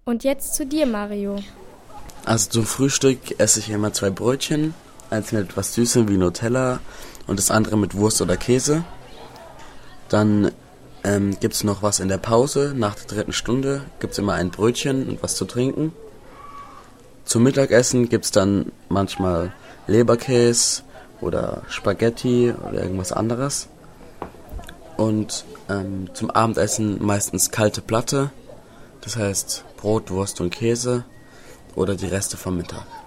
Und jetzt zu dir, Mario. Also zum Frühstück esse ich immer 2 Brötchen, eins mit etwas Süßem wie Nutella und das andere mit Wurst oder Käse. Dann gibt's noch was in der Pause. Nach der 3. Stunde gibt's immer ein Brötchen und was zu trinken. Zum Mittagessen gibt's dann manchmal Leberkäse oder Spaghetti oder irgendwas anderes. Und zum Abendessen meistens kalte Platte, das heißt Brot, Wurst und Käse oder die Reste vom Mittag.